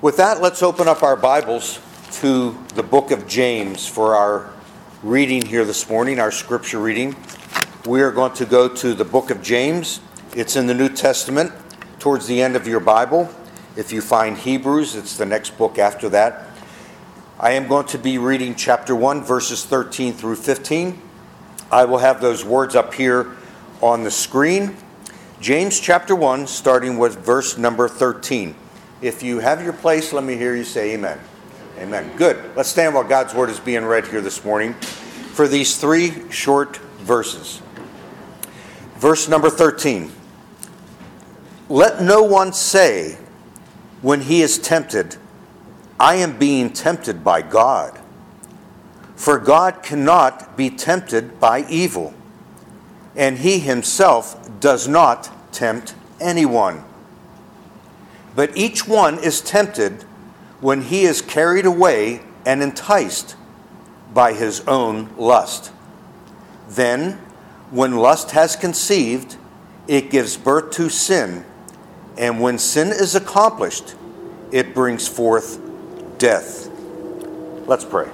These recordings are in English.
With that, let's open up our Bibles to the book of James for our reading here this morning, our scripture reading. We are going to go to the book of James. It's in the New Testament, towards the end of your Bible. If you find Hebrews, it's the next book after that. I am going to be reading chapter 1, verses 13 through 15. I will have those words up here on the screen. James chapter 1, starting with verse number 13. If you have your place, let me hear you say amen. Amen. Good. Let's stand while God's word is being read here this morning for these three short verses. Verse number 13. Let no one say when he is tempted, I am being tempted by God. For God cannot be tempted by evil, and he himself does not tempt anyone. But each one is tempted when he is carried away and enticed by his own lust. Then, when lust has conceived, it gives birth to sin, and when sin is accomplished, it brings forth death. Let's pray.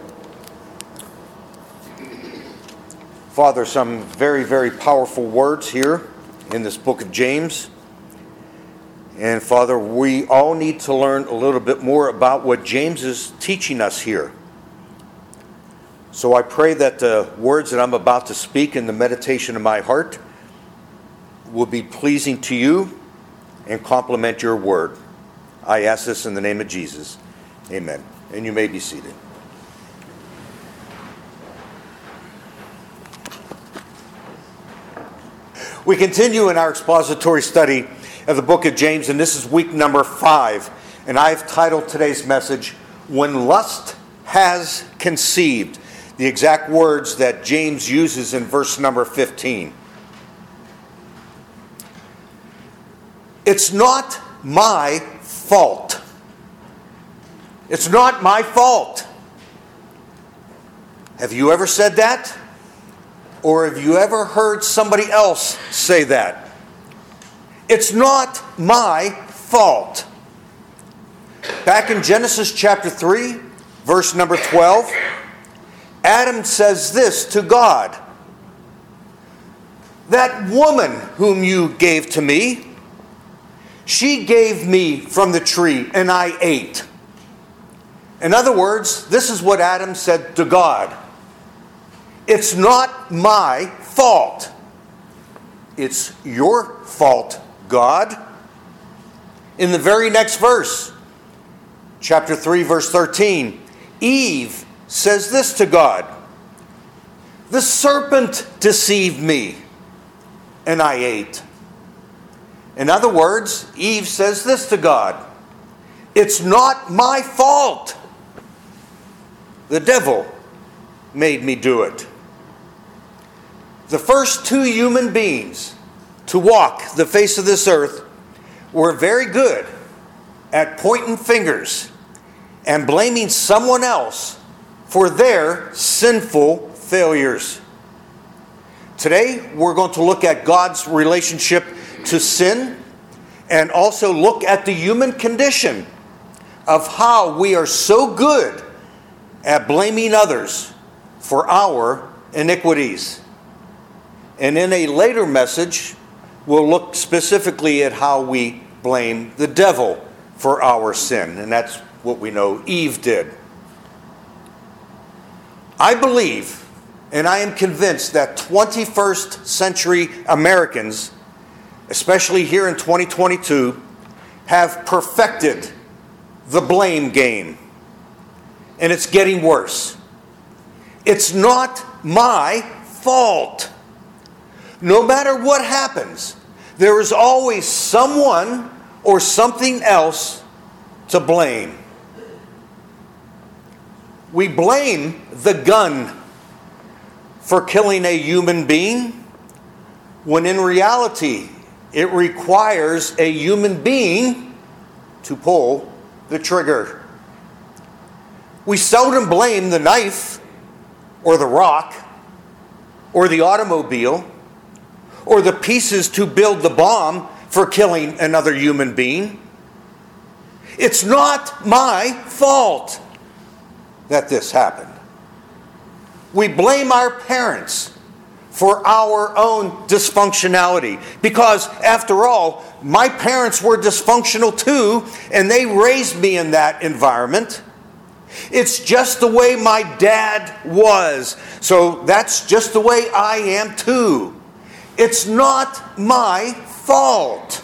Father, some very, very powerful words here in this book of James. And Father, we all need to learn a little bit more about what James is teaching us here. So I pray that the words that I'm about to speak in the meditation of my heart will be pleasing to you and complement your word. I ask this in the name of Jesus. Amen. And you may be seated. We continue in our expository study of the book of James, and this is week number 5. And I've titled today's message, When Lust Has Conceived, the exact words that James uses in verse number 15. It's not my fault. It's not my fault. Have you ever said that? Or have you ever heard somebody else say that? It's not my fault. Back in Genesis chapter 3, verse number 12, Adam says this to God. That woman whom you gave to me, she gave me from the tree and I ate. In other words, this is what Adam said to God. It's not my fault. It's your fault, God. In the very next verse, chapter 3, verse 13, Eve says this to God. The serpent deceived me, and I ate. In other words, Eve says this to God. It's not my fault. The devil made me do it. The first 2 human beings to walk the face of this earth were very good at pointing fingers and blaming someone else for their sinful failures. Today, we're going to look at God's relationship to sin and also look at the human condition of how we are so good at blaming others for our iniquities. And in a later message, we'll look specifically at how we blame the devil for our sin. And that's what we know Eve did. I believe, and I am convinced, that 21st century Americans, especially here in 2022, have perfected the blame game. And it's getting worse. It's not my fault. No matter what happens, there is always someone or something else to blame. We blame the gun for killing a human being, when in reality it requires a human being to pull the trigger. We seldom blame the knife or the rock or the automobile or the pieces to build the bomb for killing another human being. It's not my fault that this happened. We blame our parents for our own dysfunctionality. Because, after all, my parents were dysfunctional too, and they raised me in that environment. It's just the way my dad was. So that's just the way I am too. It's not my fault.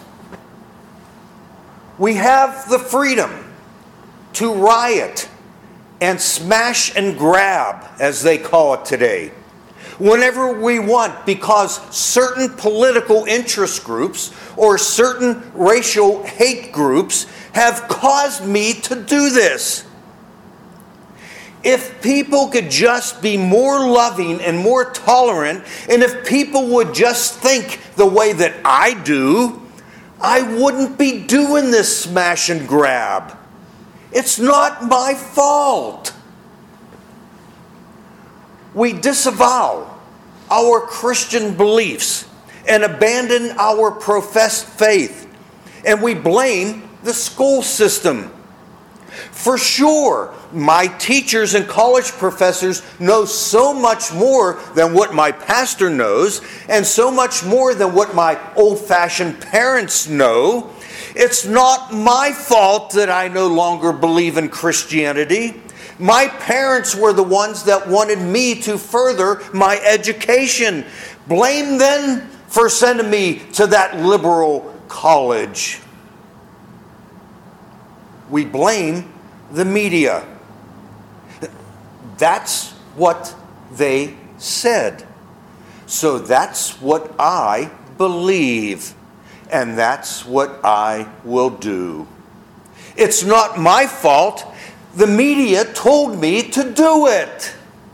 We have the freedom to riot and smash and grab, as they call it today, whenever we want, because certain political interest groups or certain racial hate groups have caused me to do this. If people could just be more loving and more tolerant, and if people would just think the way that I do, I wouldn't be doing this smash and grab. It's not my fault. We disavow our Christian beliefs and abandon our professed faith, and we blame the school system. For sure, my teachers and college professors know so much more than what my pastor knows, and so much more than what my old-fashioned parents know. It's not my fault that I no longer believe in Christianity. My parents were the ones that wanted me to further my education. Blame them for sending me to that liberal college. We blame the media. That's what they said. So that's what I believe. And that's what I will do. It's not my fault. The media told me to do it.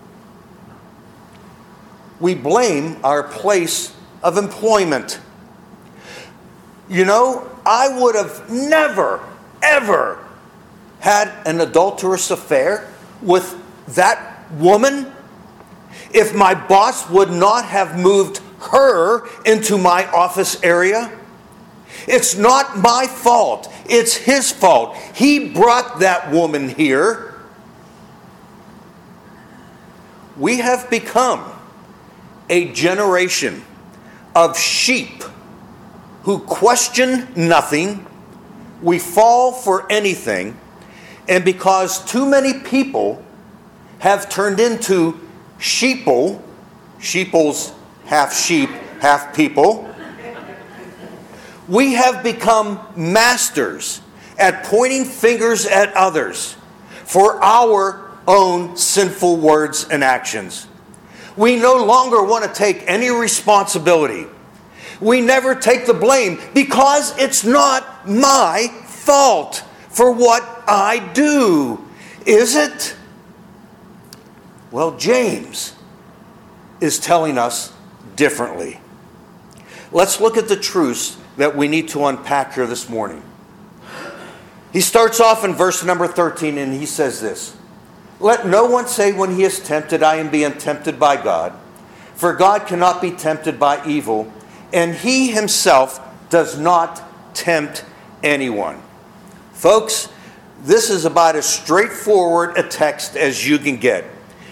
We blame our place of employment. You know, I would have never, ever had an adulterous affair with that woman if my boss would not have moved her into my office area. It's not my fault. It's his fault. He brought that woman here. We have become a generation of sheep who question nothing. We fall for anything. And because too many people have turned into sheeple, sheeples, half sheep, half people, we have become masters at pointing fingers at others for our own sinful words and actions. We no longer want to take any responsibility. We never take the blame because it's not my fault for what I do, is it? Well, James is telling us differently. Let's look at the truths that we need to unpack here this morning. He starts off in verse number 13 and he says this: "Let no one say when he is tempted, I am being tempted by God. For God cannot be tempted by evil, and he himself does not tempt anyone." Folks, this is about as straightforward a text as you can get.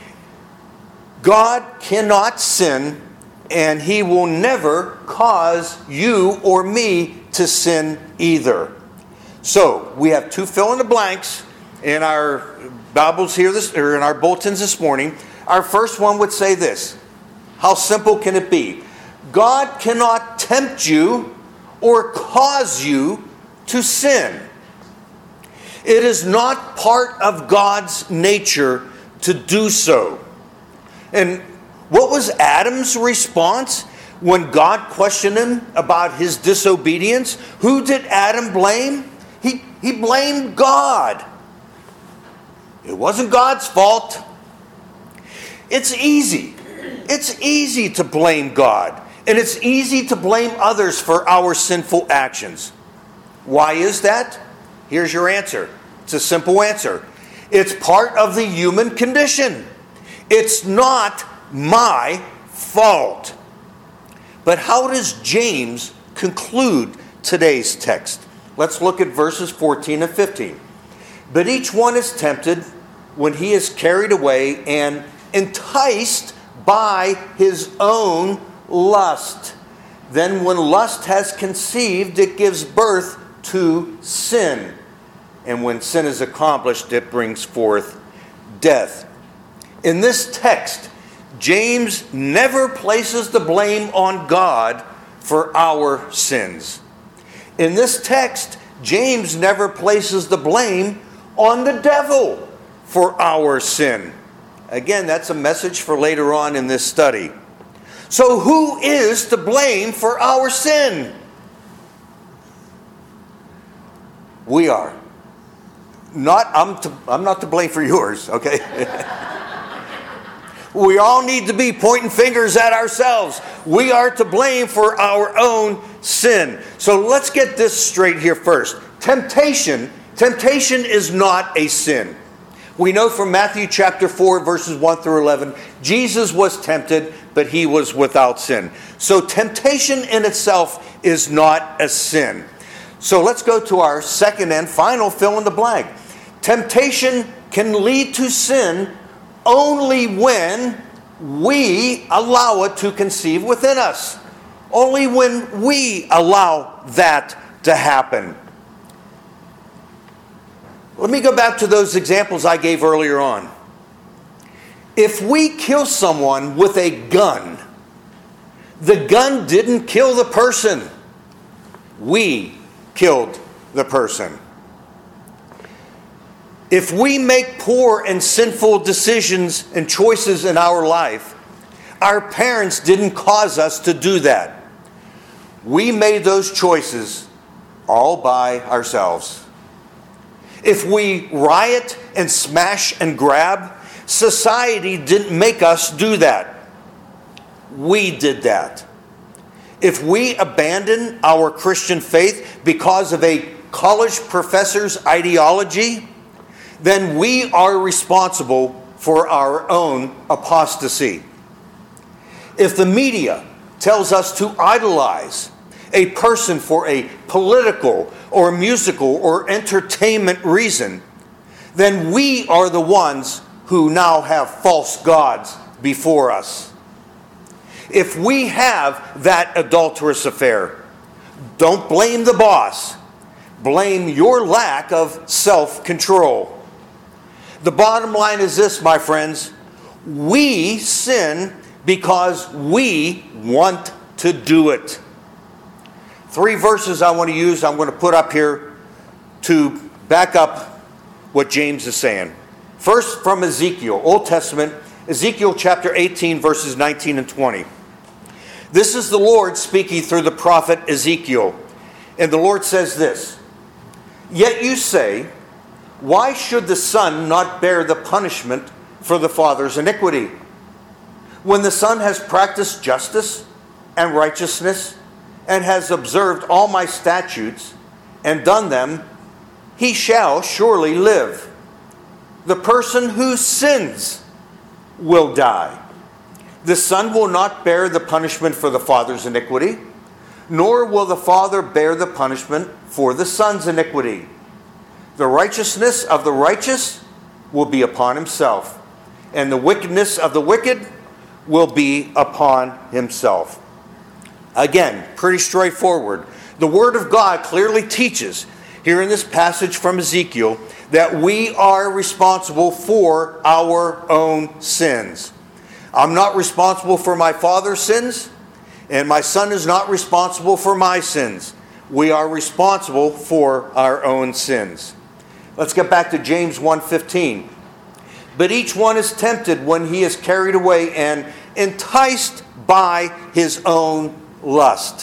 God cannot sin, and he will never cause you or me to sin either. So, we have two fill in the blanks in our Bibles here, or in our bulletins this morning. Our first one would say this: how simple can it be? God cannot tempt you or cause you to sin. It is not part of God's nature to do so. And what was Adam's response when God questioned him about his disobedience? Who did Adam blame? He blamed God. It wasn't God's fault. It's easy. It's easy to blame God. And it's easy to blame others for our sinful actions. Why is that? Here's your answer. It's a simple answer. It's part of the human condition. It's not my fault. But how does James conclude today's text? Let's look at verses 14 and 15. But each one is tempted when he is carried away and enticed by his own lust. Then when lust has conceived, it gives birth to sin. And when sin is accomplished, it brings forth death. In this text, James never places the blame on God for our sins. In this text, James never places the blame on the devil for our sin. Again, that's a message for later on in this study. So who is to blame for our sin? We are. I'm not to blame for yours, okay? We all need to be pointing fingers at ourselves. We are to blame for our own sin. So let's get this straight here first. Temptation is not a sin. We know from Matthew chapter 4, verses 1 through 11, Jesus was tempted, but he was without sin. So temptation in itself is not a sin. So let's go to our second and final fill in the blank. Temptation can lead to sin only when we allow it to conceive within us. Only when we allow that to happen. Let me go back to those examples I gave earlier on. If we kill someone with a gun, the gun didn't kill the person. We killed the person. If we make poor and sinful decisions and choices in our life, our parents didn't cause us to do that. We made those choices all by ourselves. If we riot and smash and grab, society didn't make us do that. We did that. If we abandon our Christian faith because of a college professor's ideology, then we are responsible for our own apostasy. If the media tells us to idolize a person for a political or musical or entertainment reason, then we are the ones who now have false gods before us. If we have that adulterous affair, don't blame the boss. Blame your lack of self-control. The bottom line is this, my friends. We sin because we want to do it. 3 verses I want to use, I'm going to put up here to back up what James is saying. First, from Ezekiel, Old Testament, Ezekiel chapter 18, verses 19 and 20. This is the Lord speaking through the prophet Ezekiel. And the Lord says this, "Yet you say, why should the son not bear the punishment for the father's iniquity? When the son has practiced justice and righteousness and has observed all my statutes and done them, he shall surely live. The person who sins will die. The son will not bear the punishment for the father's iniquity, nor will the father bear the punishment for the son's iniquity. The righteousness of the righteous will be upon himself, and the wickedness of the wicked will be upon himself." Again, pretty straightforward. The Word of God clearly teaches here in this passage from Ezekiel that we are responsible for our own sins. I'm not responsible for my father's sins, and my son is not responsible for my sins. We are responsible for our own sins. Let's get back to James 1:15. "But each one is tempted when he is carried away and enticed by his own lust."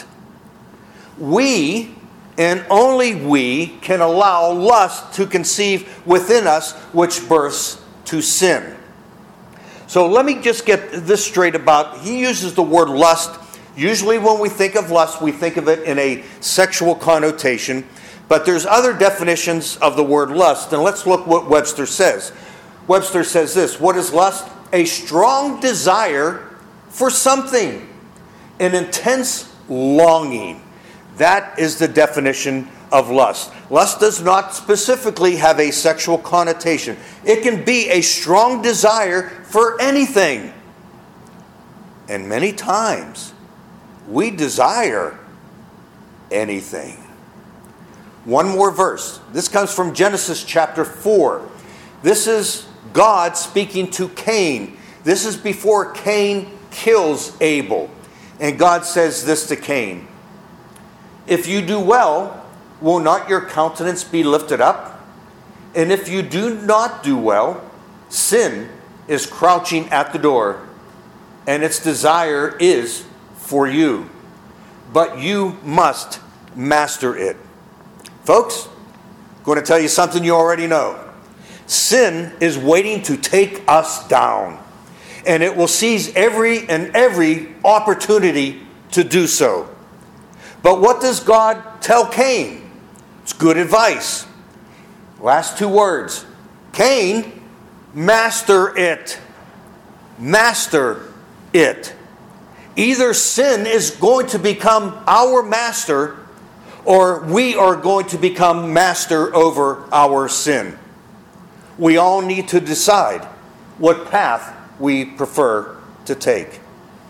We, and only we, can allow lust to conceive within us, which births to sin. So let me just get this straight about, he uses the word lust. Usually when we think of lust, we think of it in a sexual connotation. But there's other definitions of the word lust. And let's look what Webster says. Webster says this, "What is lust? A strong desire for something. An intense longing." That is the definition of lust. Lust does not specifically have a sexual connotation. It can be a strong desire for anything. And many times, we desire anything. One more verse. This comes from Genesis chapter 4. This is God speaking to Cain. This is before Cain kills Abel. And God says this to Cain: "If you do well, will not your countenance be lifted up? And if you do not do well, sin is crouching at the door, and its desire is for you. But you must master it." Folks, I'm going to tell you something you already know. Sin is waiting to take us down. And it will seize every opportunity to do so. But what does God tell Cain? It's good advice. Last two words. Cain, master it. Master it. Either sin is going to become our master, or we are going to become master over our sin. We all need to decide what path we prefer to take.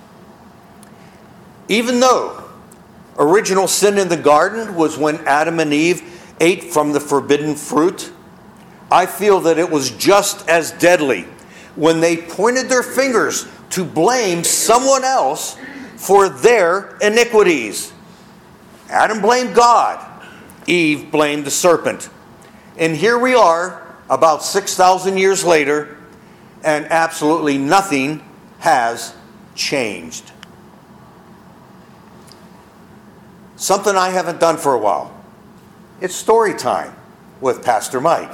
Even though original sin in the garden was when Adam and Eve ate from the forbidden fruit, I feel that it was just as deadly when they pointed their fingers to blame someone else for their iniquities. Adam blamed God. Eve blamed the serpent. And here we are, about 6,000 years later, and absolutely nothing has changed. Something I haven't done for a while. It's story time with Pastor Mike.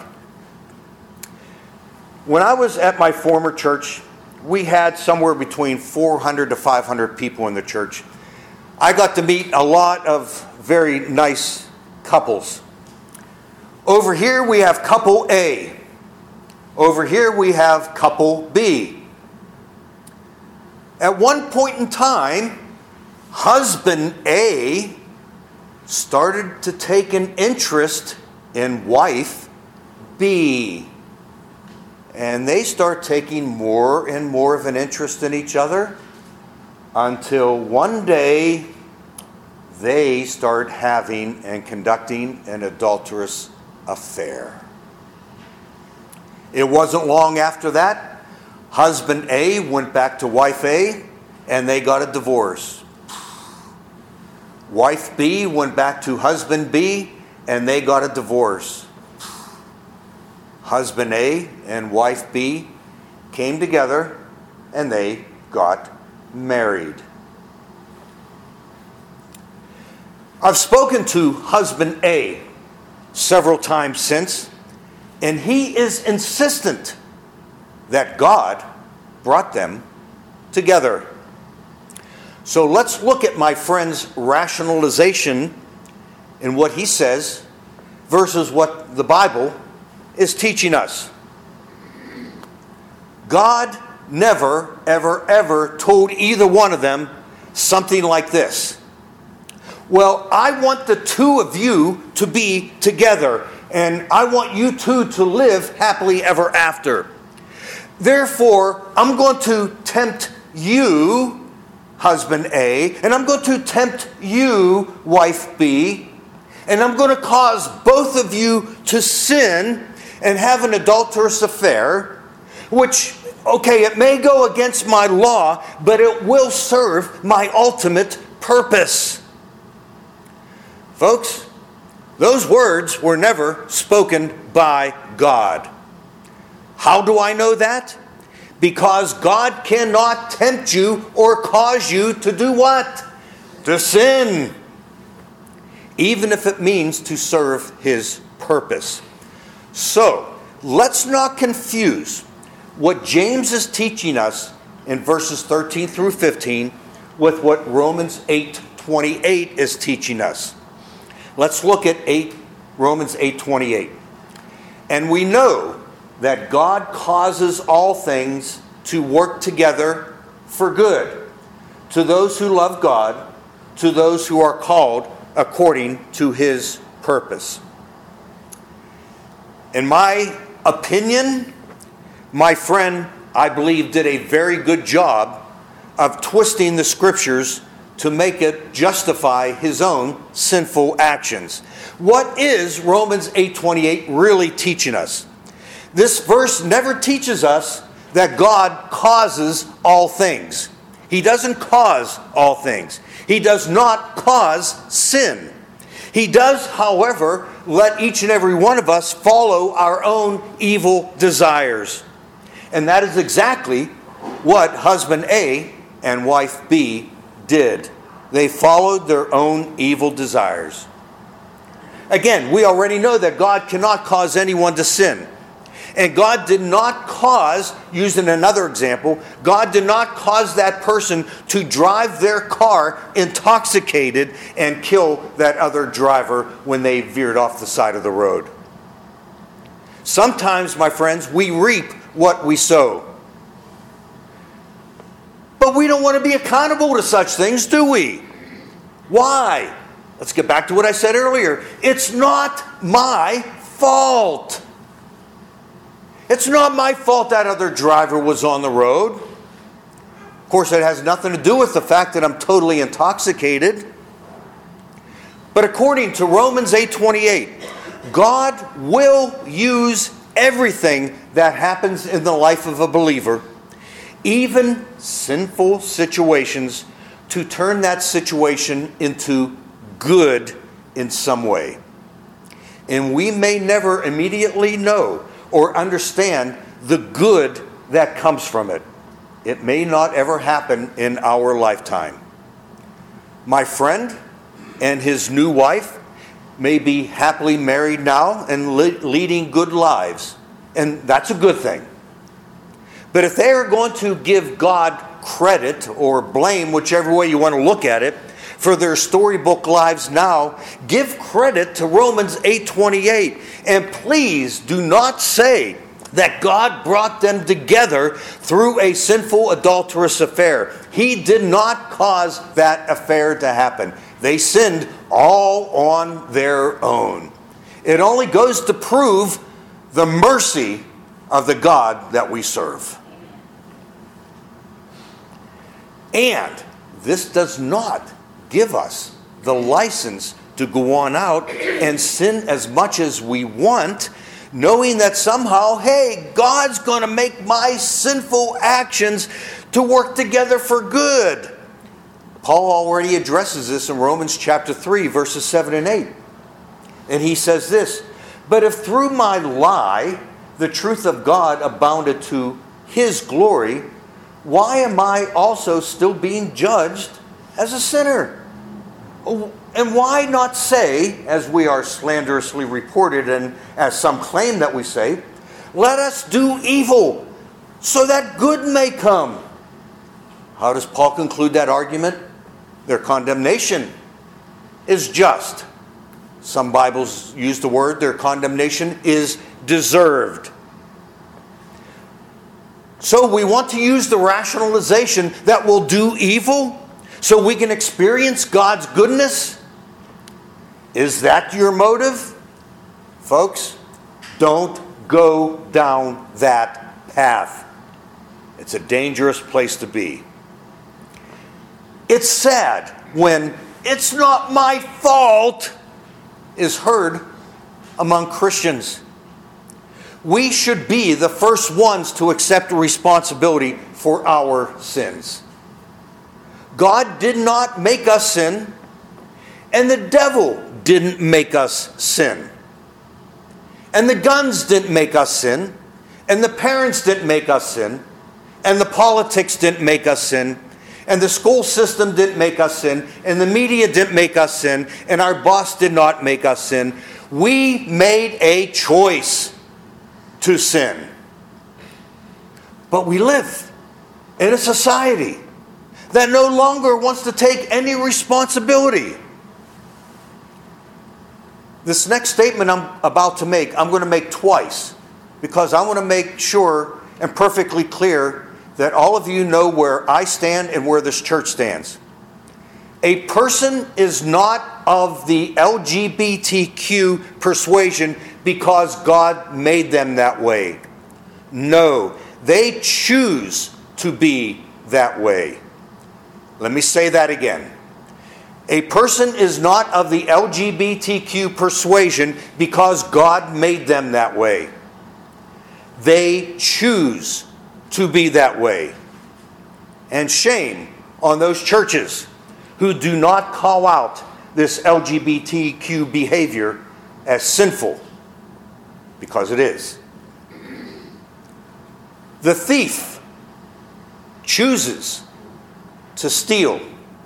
When I was at my former church, we had somewhere between 400 to 500 people in the church. I got to meet a lot of very nice couples. Over here we have couple A. Over here we have couple B. At one point in time, husband A started to take an interest in wife B. And they start taking more and more of an interest in each other until one day they start having and conducting an adulterous affair. It wasn't long after that, husband A went back to wife A and they got a divorce. Wife B went back to husband B and they got a divorce. Husband A and wife B came together and they got married. I've spoken to husband A several times since, and he is insistent that God brought them together. So let's look at my friend's rationalization in what he says versus what the Bible is teaching us. God never, ever, ever told either one of them something like this: "Well, I want the two of you to be together, and I want you two to live happily ever after. Therefore, I'm going to tempt you, husband A, and I'm going to tempt you, wife B, and I'm going to cause both of you to sin and have an adulterous affair, which, okay, it may go against my law, but it will serve my ultimate purpose." Folks, those words were never spoken by God. How do I know that? Because God cannot tempt you or cause you to do what? To sin. Even if it means to serve His purpose. So, let's not confuse what James is teaching us in verses 13 through 15 with what Romans 8:28 is teaching us. Let's look at Romans 8:28. "And we know that God causes all things to work together for good, to those who love God, to those who are called according to His purpose. In my opinion, my friend, I believe, did a very good job of twisting the scriptures to make it justify his own sinful actions. What is Romans 8:28 really teaching us? This verse never teaches us that God causes all things. He doesn't cause all things. He does not cause sin. He does, however, let each and every one of us follow our own evil desires. And that is exactly what husband A and wife B did. They followed their own evil desires. Again, we already know that God cannot cause anyone to sin. And God did not cause, using another example, God did not cause that person to drive their car intoxicated and kill that other driver when they veered off the side of the road. Sometimes, my friends, we reap what we sow. But we don't want to be accountable to such things, do we? Why? Let's get back to what I said earlier. It's not my fault. It's not my fault that other driver was on the road. Of course, it has nothing to do with the fact that I'm totally intoxicated. But according to Romans 8:28, God will use everything that happens in the life of a believer, even sinful situations, to turn that situation into good in some way. And we may never immediately know or understand the good that comes from it. It may not ever happen in our lifetime. My friend and his new wife may be happily married now and leading good lives, and that's a good thing. But if they are going to give God credit or blame, whichever way you want to look at it, for their storybook lives now, give credit to Romans 8:28. And please do not say that God brought them together through a sinful, adulterous affair. He did not cause that affair to happen. They sinned all on their own. It only goes to prove the mercy of the God that we serve. And this does not give us the license to go on out and sin as much as we want, knowing that somehow, hey, God's going to make my sinful actions to work together for good. Paul already addresses this in Romans chapter 3, verses 7 and 8. And he says this, "But if through my lie the truth of God abounded to his glory, why am I also still being judged as a sinner? And why not say, as we are slanderously reported and as some claim that we say, let us do evil so that good may come?" How does Paul conclude that argument? Their condemnation is just. Some Bibles use the word, their condemnation is deserved. So we want to use the rationalization that we'll do evil so we can experience God's goodness? Is that your motive? Folks, don't go down that path. It's a dangerous place to be. It's sad when "it's not my fault" is heard among Christians. We should be the first ones to accept responsibility for our sins. God did not make us sin, and the devil didn't make us sin. And the guns didn't make us sin, and the parents didn't make us sin, and the politics didn't make us sin, and the school system didn't make us sin, and the media didn't make us sin, and our boss did not make us sin. We made a choice to sin. But we live in a society that no longer wants to take any responsibility. This next statement I'm about to make, I'm going to make twice, because I want to make sure and perfectly clear that all of you know where I stand and where this church stands. A person is not of the LGBTQ persuasion because God made them that way. No, they choose to be that way. Let me say that again. A person is not of the LGBTQ persuasion because God made them that way. They choose to be that way. And shame on those churches who do not call out this LGBTQ behavior as sinful, because it is. The thief chooses to steal.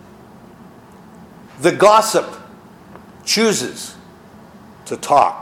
The gossip chooses to talk.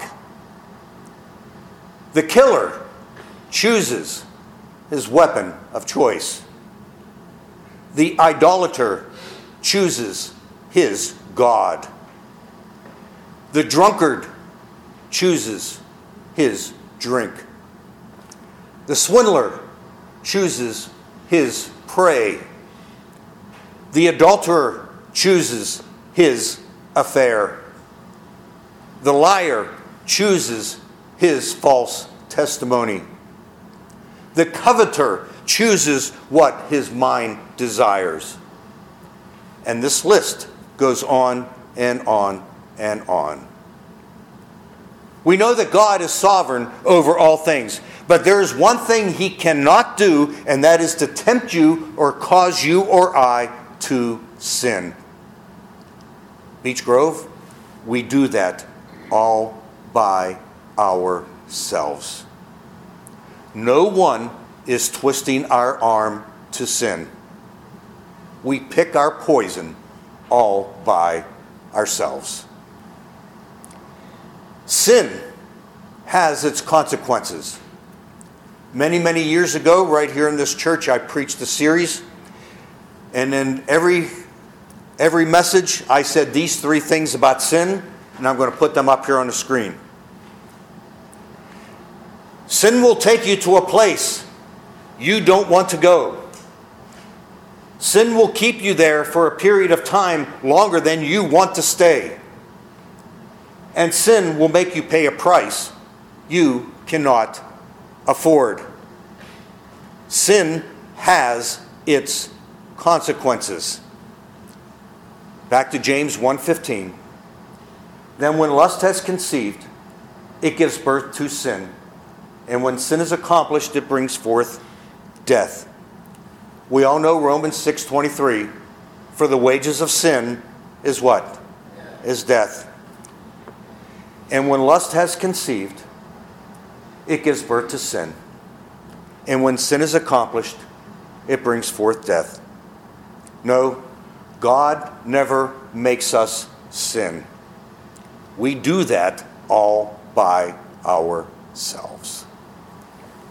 The killer chooses his weapon of choice. The idolater chooses his God. The drunkard chooses his drink. The swindler chooses his prey. The adulterer chooses his affair. The liar chooses his false testimony. The coveter chooses what his mind desires. And this list goes on and on and on. We know that God is sovereign over all things, but there is one thing he cannot do, and that is to tempt you or cause you or I to sin. Beech Grove, we do that all by ourselves. No one is twisting our arm to sin. We pick our poison all by ourselves. Sin has its consequences. Many, many years ago, right here in this church, I preached a series. And in every message, I said these three things about sin, and I'm going to put them up here on the screen. Sin will take you to a place you don't want to go. Sin will keep you there for a period of time longer than you want to stay. And sin will make you pay a price you cannot afford. Sin has its consequences. Back to James 1:15. Then when lust has conceived, it gives birth to sin. And when sin is accomplished, it brings forth death. We all know Romans 6:23. For the wages of sin is what? Is death. And when lust has conceived, it gives birth to sin. And when sin is accomplished, it brings forth death. No, God never makes us sin. We do that all by ourselves.